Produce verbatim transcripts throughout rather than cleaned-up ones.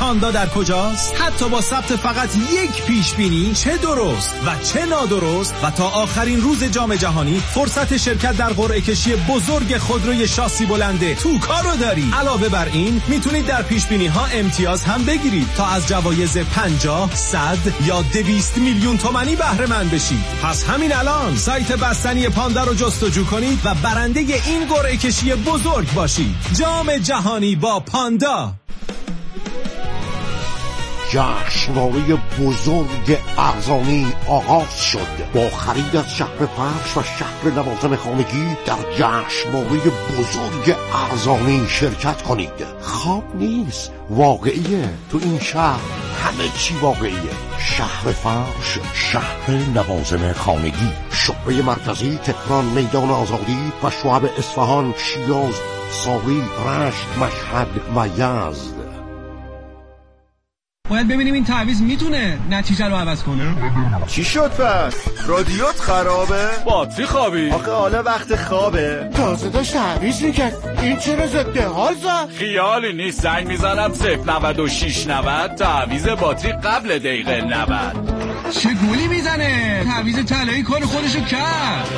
پاندا در کجاست؟ حتی با ثبت فقط یک پیش بینی، چه درست و چه نادرست، و تا آخرین روز جام جهانی فرصت شرکت در قرعه کشی بزرگ خودروی شاسی بلنده توکا رو داری. علاوه بر این میتونید در پیش بینی ها امتیاز هم بگیرید تا از جوایز پنجاه، صد یا دویست میلیون تومانی بهره مند بشید. پس همین الان سایت بستنی پاندا رو جستجو کنید و برنده این قرعه کشی بزرگ باشید. جام جهانی با پاندا. جشنواره بزرگ ارزانی آغاز شد. با خرید از شهر فرش و شهر لوازم خانگی در جشنواره بزرگ ارزانی شرکت کنید. خواب نیست، واقعیه. تو این شهر همه چی واقعیه. شهر فرش، شهر لوازم خانگی، شعبه مرکزی تهران، میدان آزادی و شعب اصفهان، شیراز، ساوی، رشت، مشهد و یزد. باید ببینیم این تعویض میتونه نتیجه رو عوض کنه. چی شد پس؟ رادیوت خرابه؟ باتری خوابی؟ آخه حالا وقت خوابه. تازه داشت تعویض میکرد، این چرا ضد حال زد؟ خیالی نیست، زنگ میزنم صفر نود و شش نود تعویض باتری قبل دقیقه نود. چه گولی میزنه؟ تعویض طلایی کار خودشو کرد.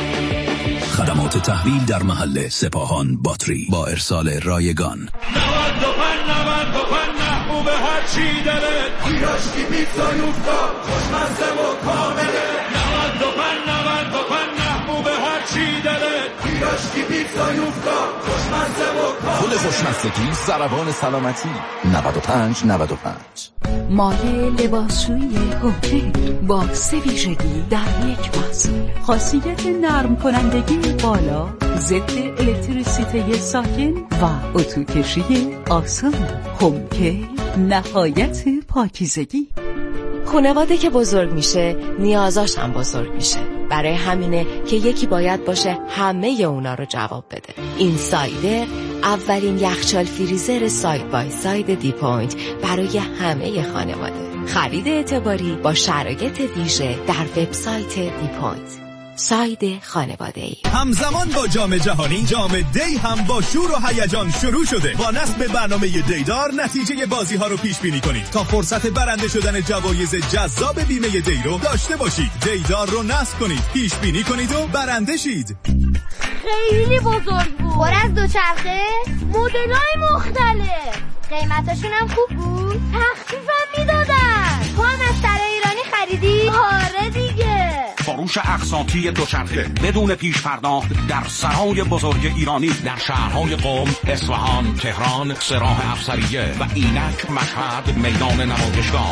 خدمات تحویل در محل سپاهان باتری با ارسال رایگان. نود و پنج نود و پنج محبوب هر چی داره، پیراشکی پیتزا یوفتا خوشمزه و کامله. نود و پنج نود و پنج محبوب هر چی داره، پیراشکی پیتزا یوفتا خوشمزه و کامله. پول خوشمزگی سربان سلامتی. نود و پنج نود و پنج. مایه لباسشویی هوکه با سه ویژگی در یک محصول. خاصیت نرم کنندگی بالا، ضد الکتریسیته ساکن و اتوکشی آسان. هوکه نهایت پاکیزگی. خانواده که بزرگ میشه نیازاش هم بزرگ میشه. برای همینه که یکی باید باشه همه اونا رو جواب بده. این سایدر اولین یخچال فریزر ساید بای ساید دی پوینت برای همه خانواده. خرید اعتباری با شرایط ویژه در وبسایت دی پوینت. ساید خانواده‌ای. همزمان با جام جهانی، جام دی هم با شور و هیجان شروع شده. با نصب برنامه دیدار نتیجه بازی ها رو پیش بینی کنید تا فرصت برنده شدن جوایز جذاب بیمه دی رو داشته باشید. دیدار رو نصب کنید، پیش بینی کنید و برنده شید. خیلی بزرگ بود. پر از دوچرخه، مدل‌های مختلف. قیمتاشون هم خوب بود. تخفیفم میدادن. تو هم از سرای ایرانی خریدی؟ آره دیگه. فروش اقساطی دوچرخه بدون پیش پرداخت در سرای بزرگ ایرانی در شهرهای قم، اصفهان، تهران، سراح افسریه و اینک، مشهد، میدان نمایشگاه.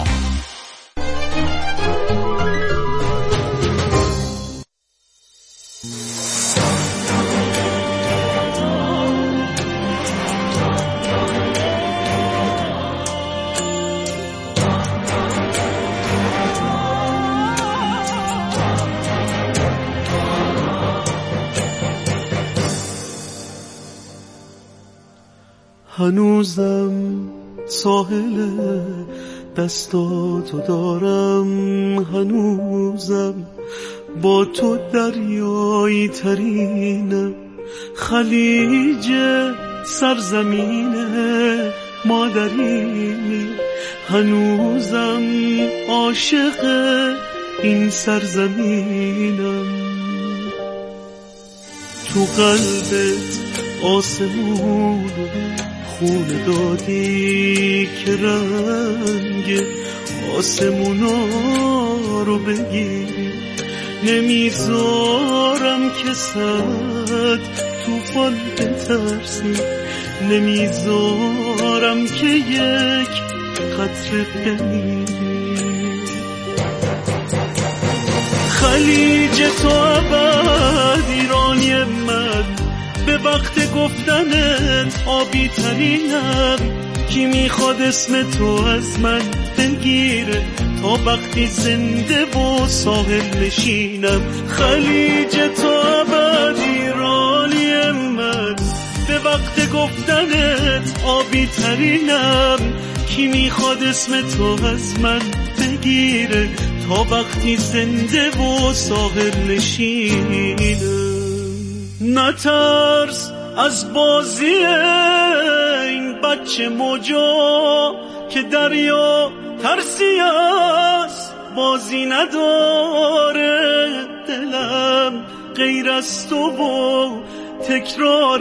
هنوزم ساحل دستاتو دارم، هنوزم با تو دریایی ترینم، خلیج سرزمین مادری، هنوزم عاشق این سرزمینم. تو قلبت آسمون خون دادی که رنگ آسمونا رو بگیری، نمیذارم که صد توفان بترسی، نمیذارم که یک قطره بمیری. خلیج تو ابد ایرانی من، به وقت گفتنت آبی ترینم، کی میخواد اسم تو از من بگیره تا وقتی زنده و ساحل نشینم. خلیج تو ابد ایرانی من، به وقت گفتنت آبی ترینم، کی میخواد اسم تو از من بگیره تا وقتی زنده و ساحل نشینم. نترس از بازی این بچه موجا، که دریا ترسی است بازی نداره. دلم غیر از تو و تکرار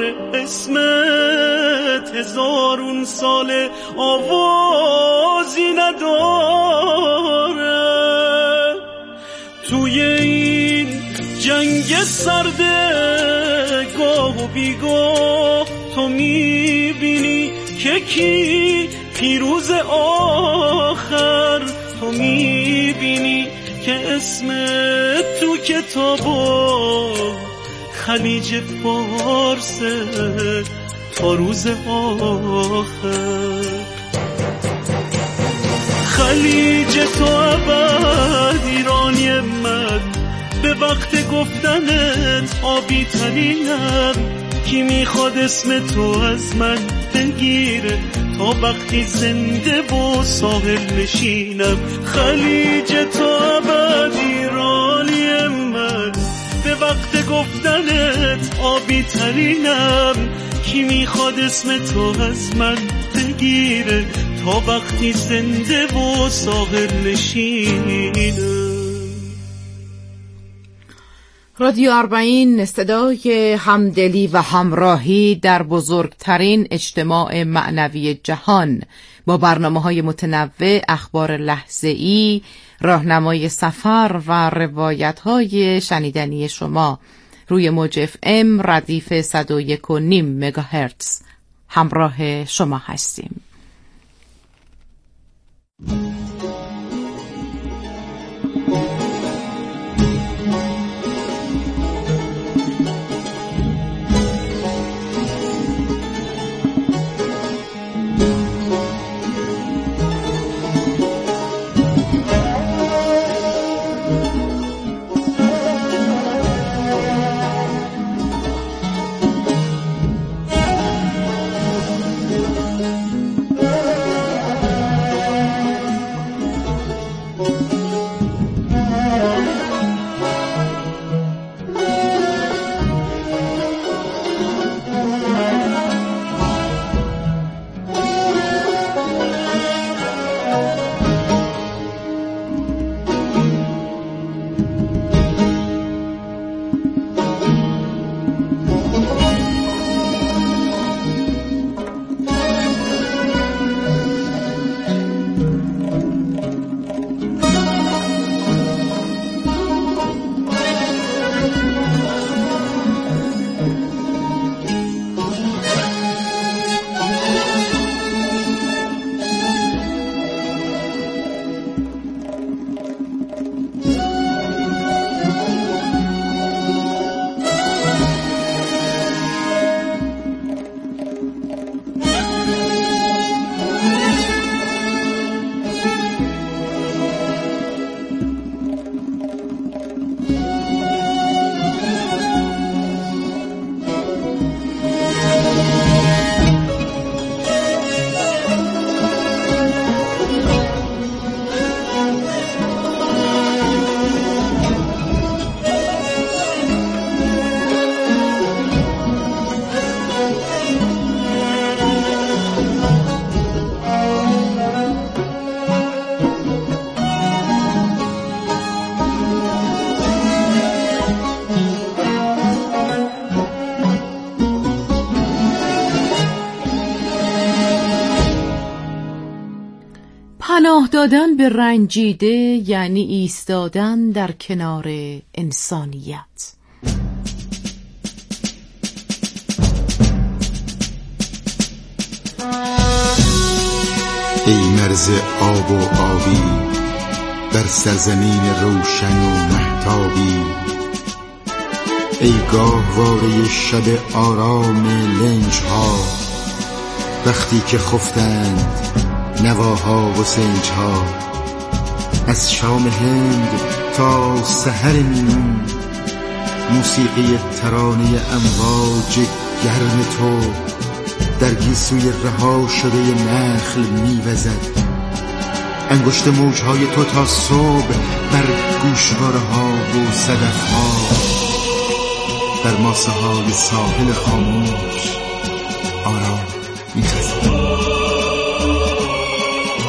اسمت هزارون سال آوازی نداره. توی این جنگ سرده گاه و بیگاه تو میبینی که کی پیروز آخر. تو میبینی که اسم تو کتابا خلیج فارس تا روز آخر. خلیج تو ابد ایرانی من، به وقت گفتنت آبی ترینم. کی میخواد اسم تو از من بگیره تا وقتی زنده و ساحل نشینم. خلیج تو ابد ایرانی من، به وقت گفتنت آبی ترینم. کی میخواد اسم تو از من بگیره تا وقتی زنده و ساحل نشینم. رادیو اربعین، صدای همدلی و همراهی در بزرگترین اجتماع معنوی جهان، با برنامه‌های متنوع، اخبار لحظه‌ای، راهنمای سفر و روایت‌های شنیدنی شما روی موج اف ام ردیف صد و یک و نیم مگاهرتز همراه شما هستیم. پناه دادن به رنجیده یعنی ایستادن در کنار انسانیت. ای مرز آب و آبی در سرزمین روشن و مهتابی، ای گاهواره شب آرام لنج ها، وقتی که خفتند نواها و سنج ها، از شام هند تا سحر میمون، موسیقی ترانه امواج گرم تو در گیسوی رها شده نخل میوزد. انگشت موجهای تو تا صبح بر گوشواره ها و صدف ها، در ماسه های ساحل خاموش آرام میخزد.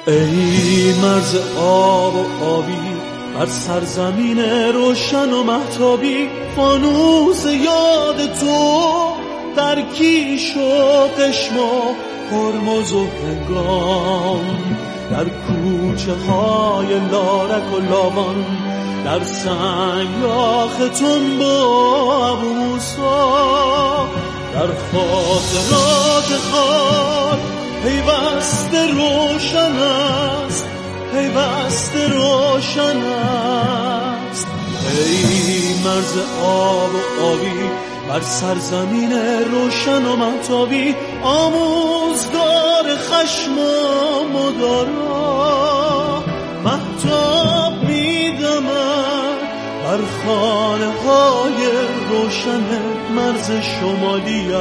ای مرز آب و آبی بر سرزمین روشن و مهتابی، فانوس یاد تو در کیش و قشم و هرمز و هنگام، در کوچه های لارک و لاوان، در سنگلاخ تنبو ابو موسا، در خاطرات خاک پیوسته روشن است، پیوسته روشن است. ای مرز آب و آبی بر سرزمین روشن و مهتابی، آموزگار خشم و مدارا، مهتاب میدمد بر خانه های روشن مرز شمالیت،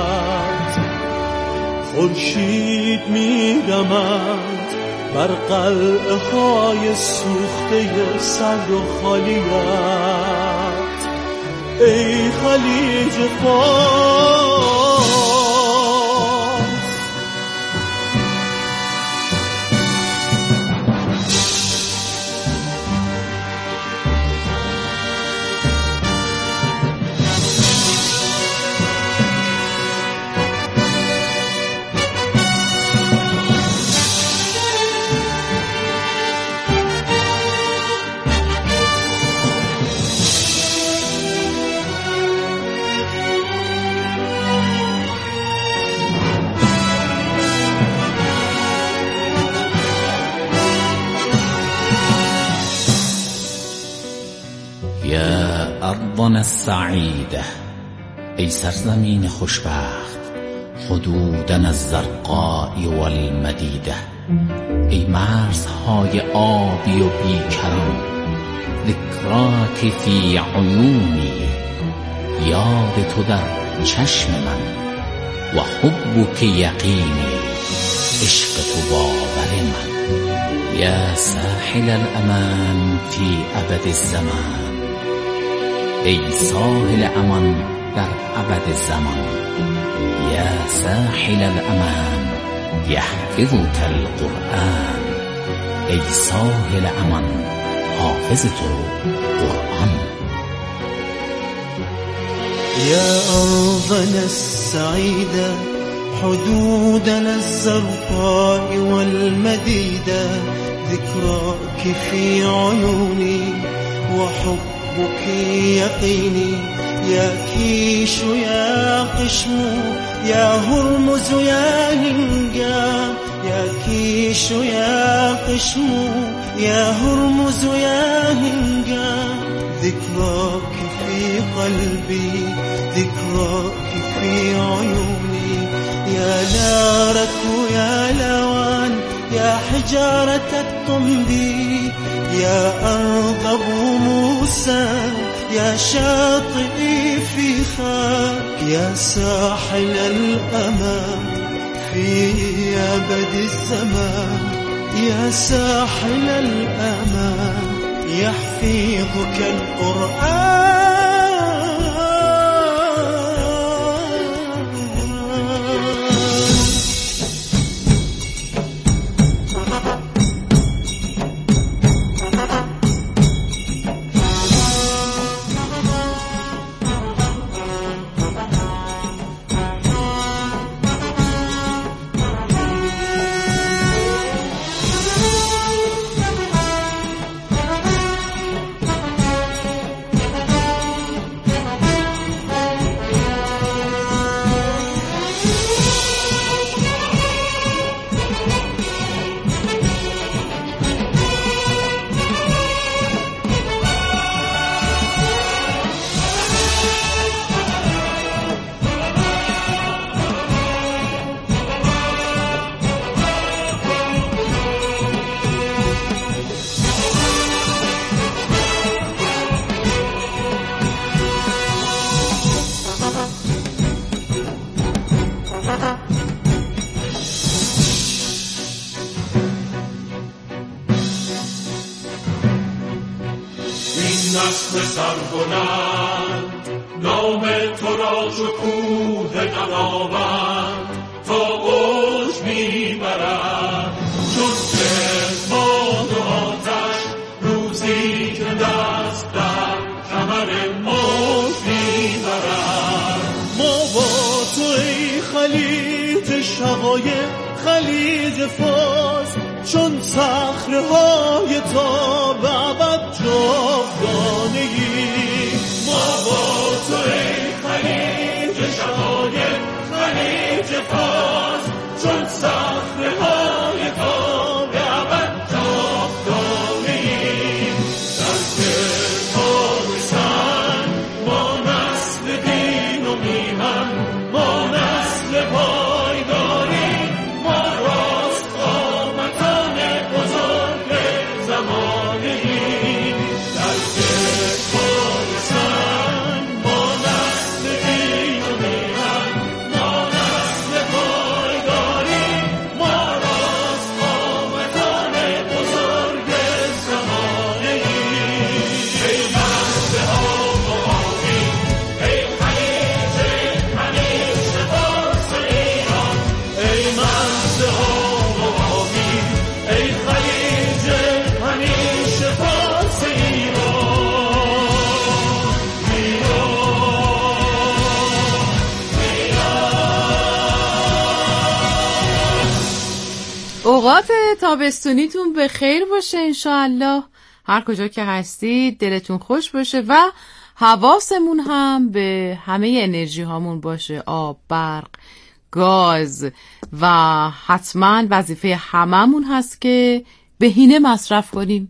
خورشید میدمد بر قلعه های سوخته سرد و خالیت. ای خلیج فارس، أرضنا السعيدة، ای سرزمین خوشبخت، حدودنا الزرقاء والمدیده، ای مرزهای آبی و بیکران، ذکراک فی عیونی، یاد تو در چشم من، و حبک یقینی، عشق تو باور من، یا ساحل الامان فی ابد الزمان، ای ساحل امان در ابد زمان، یا ساحل الامان یحفظک القرآن، ای ساحل امان حافظ تو قرآن. يا أرضنا السعيدة، حدودنا الزرقاء والمديدة، ذكراك في عيوني وحبك يقيني، يا كيش يا قشم يا هرمز يا هنجام، يا كيش يا قشم يا هرمز يا هنجام، ذكراك في قلبي ذكراك في عيوني، يا نارك يا لوان يا حجارة الطنبي، يا أرض أبو موسى يا شاطئي في خاك، يا ساحل الأمان في أبد الزمان، يا ساحل الأمان يحفظك القرآن. نسل سربلند نام تو را شکوه دماوند تا اوج میبرد چون حقایق خلیج فارس چون صخره‌های تا به ابد جاودانگی. ما با تو ای خلیج شقایق خلیج فارس چون صخره‌های تا به ابد جاودانگی. دست پاکستان ما نسل دین و میهن، ما نسل پایداری، ما راست قامتان بزرگ زمانه‌ای. دست پاکستان ما نسل دین و میهن، ما نسل پایداری، ما راست قامتان بزرگ زمانه‌ای. ای مرد آب و آبی، ای خلیج همیشه فارس ایران، ای مرد آب و آبی، ای خلیج همیشه فارس اوقات تابستونیتون به خیر باشه انشاءالله. هر کجا که هستید دلتون خوش باشه و حواسمون هم به همه انرژی هامون باشه، آب، برق، گاز، و حتما وظیفه هممون هست که بهینه مصرف کنیم.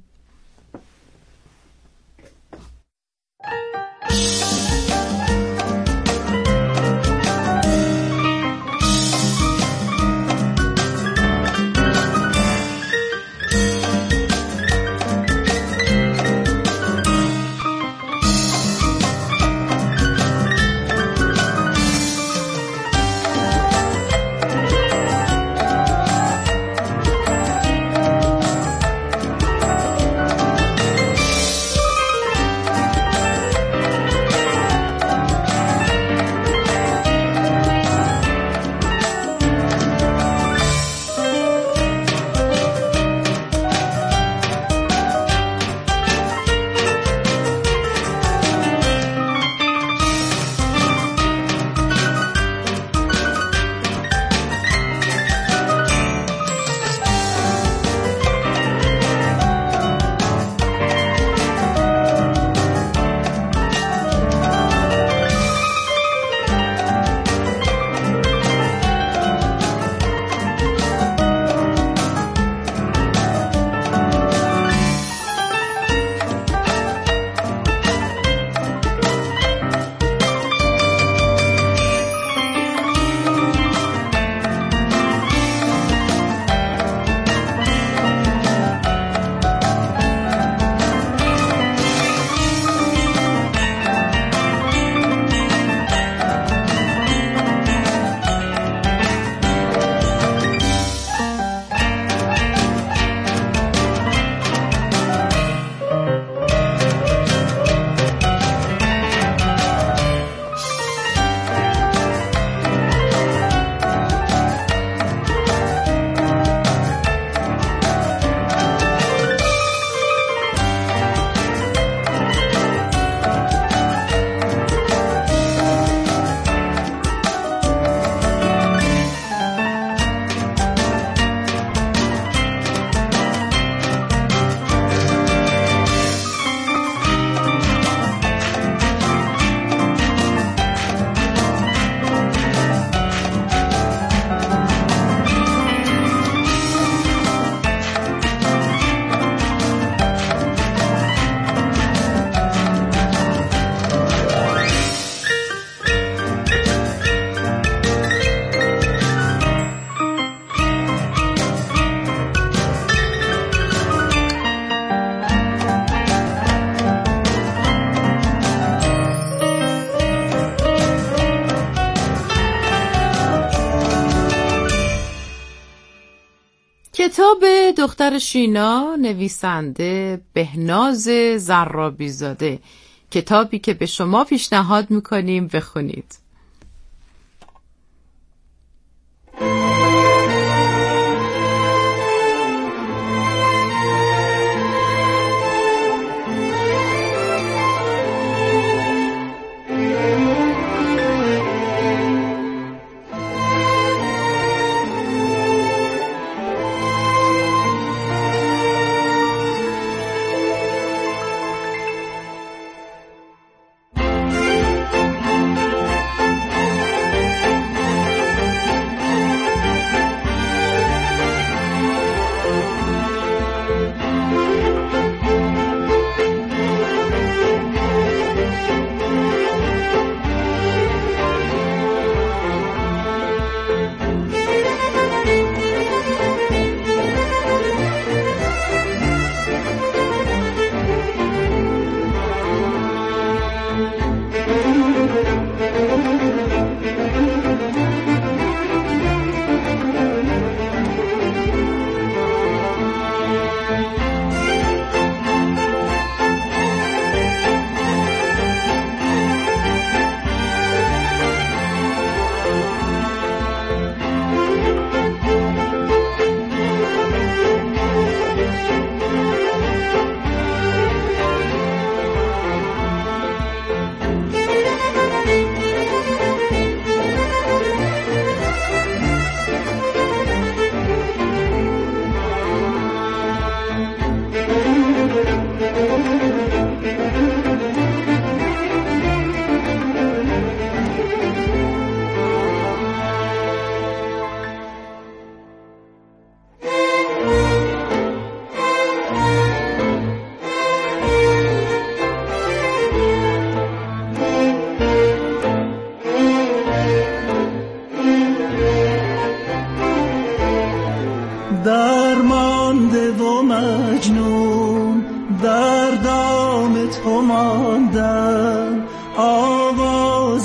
کتاب دختر شینا، نویسنده بهناز زرابی‌زاده، کتابی که به شما پیشنهاد میکنیم بخونید.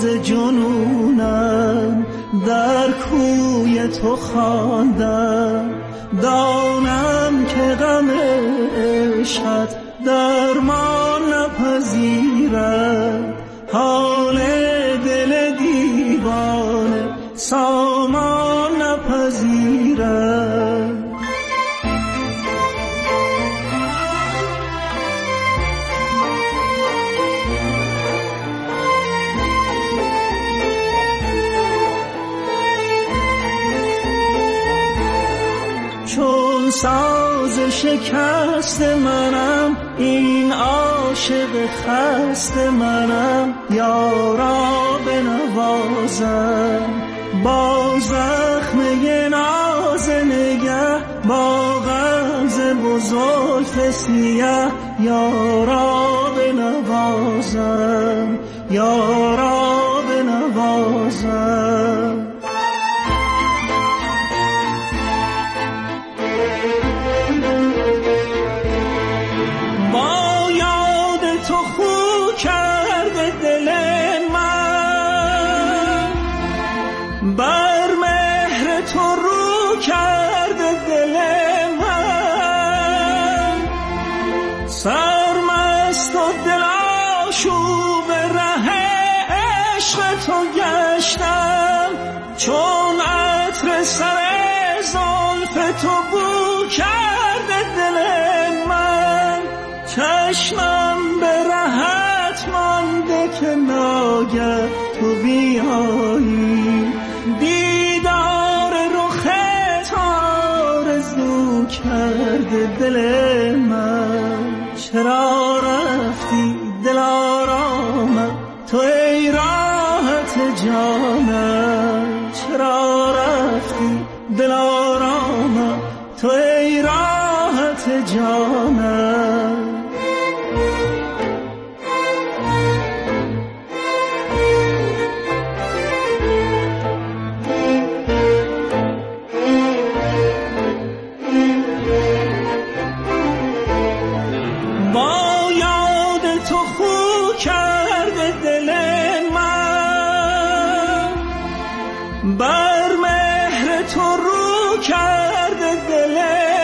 ز جنونم در کوی تو خواندم، دانم که غم عشقت درمان نپذیرد، حال دل دیوانه سامان نپذیرد. چون ساز شکست منم، این عاشق خست منم، یارا بنوازم با زخمه ناز نگه، با غمز بزرگ سیه، یارا بنوازم یارا بنوازم. سرمست و دل آشوب ره عشق تو گشتم، چون عطر سر زلف تو بو کرده دل من، چشمم به رهت مانده که ناگه تو بیایی، دیدار رخت آرزو کرده دل من. چرا رفتی دلارامم تو ای راحت جانم، چرا رفتی دلارامم تو ای راحت جانم. بر مهر تو رو کرده دل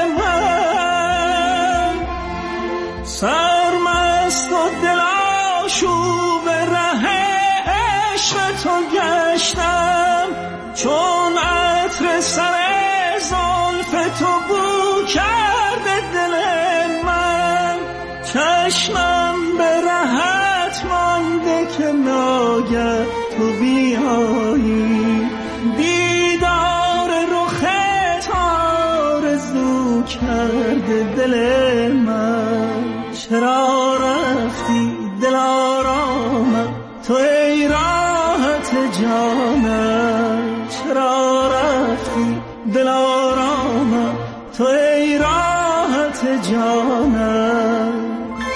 من، سرمست و دل آشوب ره عشق تو گشتم، چون عطر سر زلف تو بو کرده دل من، چشمم به رهت مانده که ناگه تو بیایی، دیدار رخت آرزو کرده دل من. چرا رفتی دلارامم تو ای راحت جانم، چرا رفتی دلارامم تو ای راحت جانم.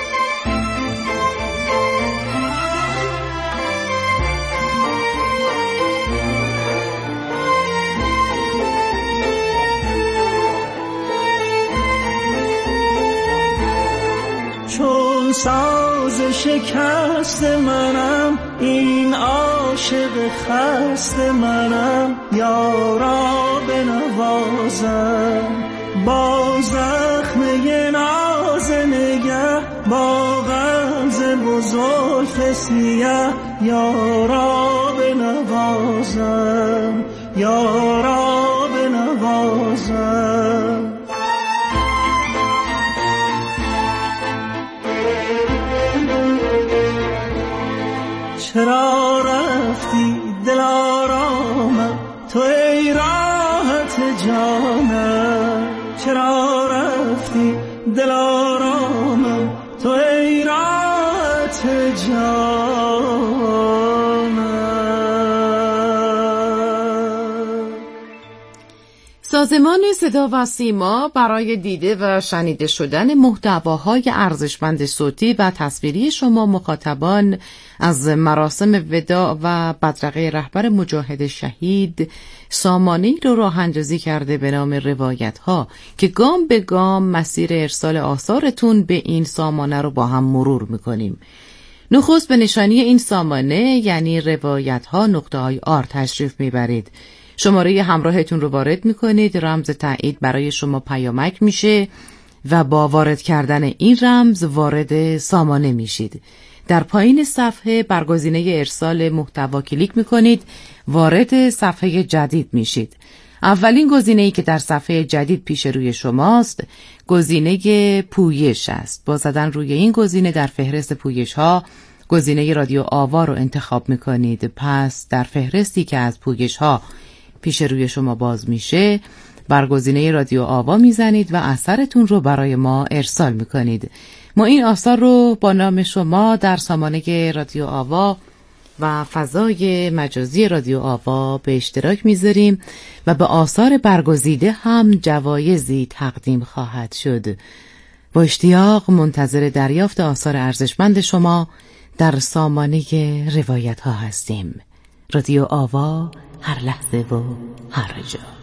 چون ساز شکست منم، این عاشق خست منم، یارا بنوازم با زخمه ناز نگه، با غمز بزرگ سیه، یارا بنوازم یارا بنوازم. چرا رفتی دلارامم تو ای راحت جانم، چرا رفتی دلارامم تو ای راحت جانم. سازمان صدا و سیما برای دیده و شنیده شدن محتواهای ارزشمند صوتی و تصویری شما مخاطبان از مراسم وداع و بدرقه رهبر مجاهد شهید سامانه‌ای رو راه اندازی کرده به نام روایت ها که گام به گام مسیر ارسال آثارتون به این سامانه رو با هم مرور میکنیم. نخست به نشانی این سامانه یعنی روایت ها نقطه های آر تشریف میبرید. شماره همراهتون رو وارد میکنید، رمز تایید برای شما پیامک میشه و با وارد کردن این رمز وارد سامانه میشید. در پایین صفحه بر گزینه ارسال محتوا کلیک میکنید، وارد صفحه جدید میشید. اولین گزینه‌ای که در صفحه جدید پیش روی شماست گزینه پویش است. با زدن روی این گزینه در فهرست پویش ها گزینه رادیو آوا رو انتخاب میکنید. پس در فهرستی که از پویش ها پیش روی شما باز میشه بر گزینه رادیو آوا میزنید و اثرتون رو برای ما ارسال میکنید. ما این آثار رو با نام شما در سامانه رادیو آوا و فضای مجازی رادیو آوا به اشتراک میذاریم و به آثار برگزیده هم جوایزی تقدیم خواهد شد. با اشتیاق منتظر دریافت آثار ارزشمند شما در سامانه روایت ها هستیم. رادیو آوا، هر لحظه و هر جا.